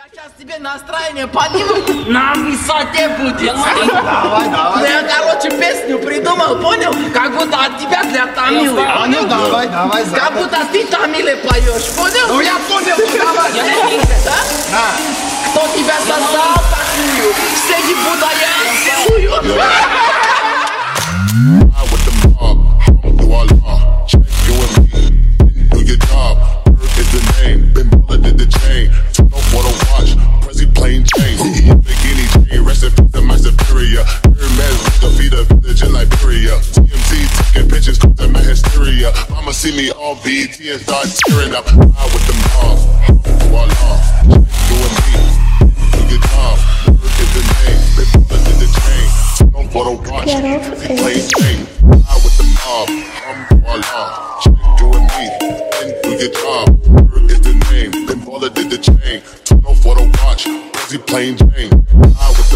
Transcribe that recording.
Сейчас тебе настроение поднимут, на высоте будет. Давай. Ну я, короче, песню придумал, понял? Как будто от тебя для Тамилы. А ну давай. Как будто ты Тамиле поешь, понял? Ну я понял, давай. Да? Кто тебя создал такую? Среди будто я целую. With the mob, do our law. Check you and me, do your job. Earth is the name, Ben Baller did the chain. Turn off for the watch, Prezi plain chain. Bikini chain, rest in peace to my superior. Hermes with the feet of village in Liberia. TMZ taking pictures, causing my hysteria. Mama see me on BET and start tearing up. Ride with the mob, do our law. Check you and me, do your job. Earth is the name, Ben Baller did the chain. Turn off for the watch, Prezi plain chain. Ride with the mob, voila. Check you and me, and do your job. Earth is the name, Ben Baller did the chain. Turn off for the watch, Prezi plain Jane. Ride with